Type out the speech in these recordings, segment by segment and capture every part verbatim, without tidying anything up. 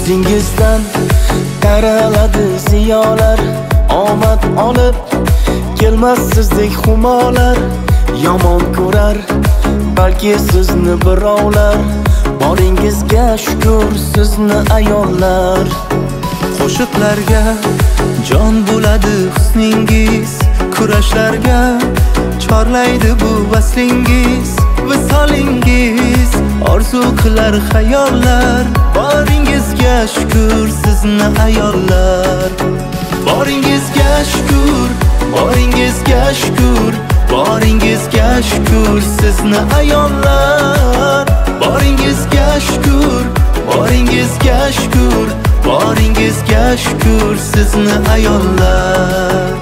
Yuzingizdan taraladi ziyolar, omad olib kelmas sizdek humolar. Yomon ko'rar balki sizni birovlar, boringizga shukr sizni ayollar. Qo'shiqlarga jon bo'ladi husningiz, kurashlarga chorlaydi bu vaslingiz. Visolingiz orzu qilar xayollar, boringizga shukr sizni ayollar. Boringizga shukr, boringizga shukr, boringizga shukr sizni ayollar. Boringizga shukr, boringizga shukr, boringizga shukr sizni ayollar.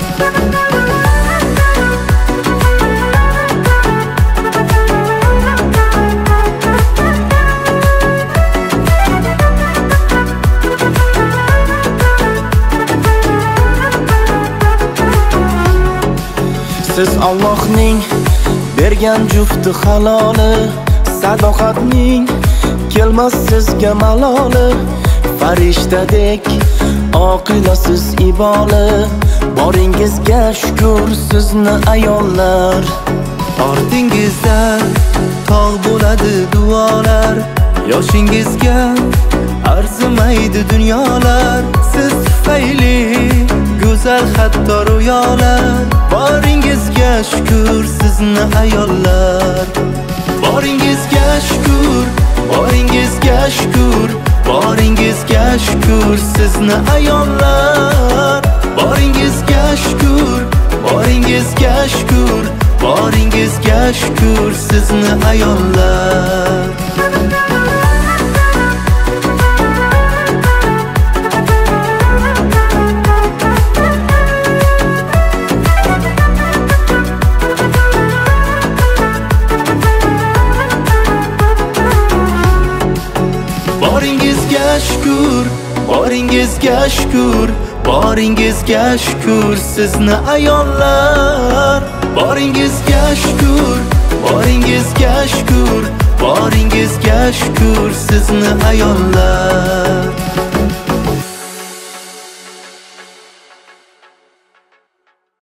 Siz Allohning bergan jufti haloli, sadoqatning kelmas sizga maloli. Farishtadek oqilasiz iboli, boringizga shukr sizni ayollar. Ortingizda tog' bo'ladi duolar, yoshingizga arzimaydi dunyolar. Siz tufayli go'zal hatto ro'yolar, boringizga shukr sizni ayollar. Boringizga shukr, boringizga shukr, boringizga shukr sizni ayollar. Boringizga shukr, boringizga shukr, boringizga shukr sizni ayollar. Boringizga shukr, boringizga shukr, boringizga shukr sizni ayollar. Boringizga shukr, boringizga shukr, boringizga shukr sizni ayollar.